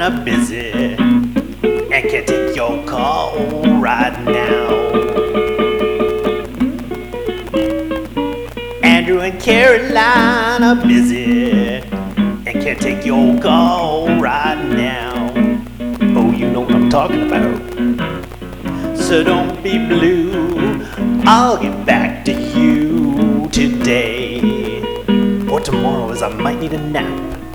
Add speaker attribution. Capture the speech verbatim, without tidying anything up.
Speaker 1: are busy and can't take your call right now. Andrew and Caroline are busy and can't take your call right now. Oh, you know what I'm talking about. So don't be blue, I'll get back to you today or tomorrow, as I might need a nap.